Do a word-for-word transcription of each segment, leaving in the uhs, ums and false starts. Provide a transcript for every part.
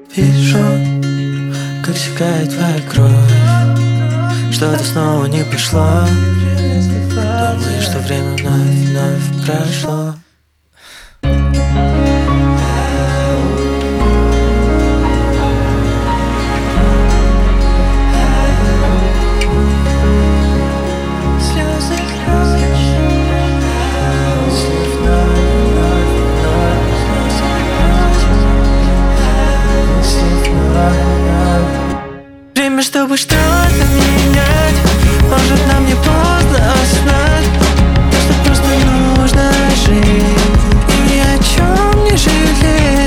Вижу, как секает твоя кровь. Что-то снова не пошло. Думаю, что время вновь, вновь прошло. Время, чтобы что-то менять. Может, нам не поздно осознать то, что просто нужно жить и ни о чем не жалеть.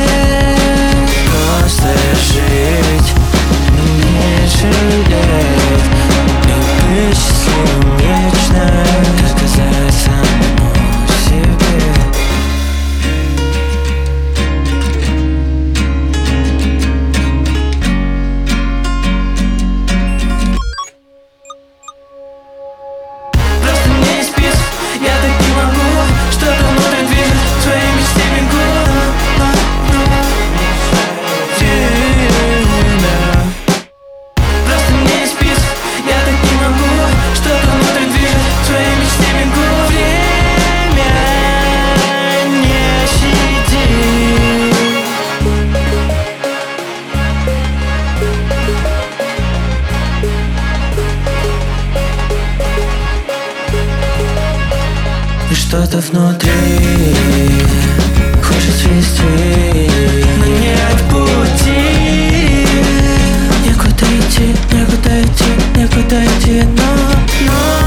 Просто жить, не жалеть, и быть счастливым вечно, как сказать самому себе. И что-то внутри хочет свести, но нет пути. Некуда идти, некуда идти, некуда идти, но, но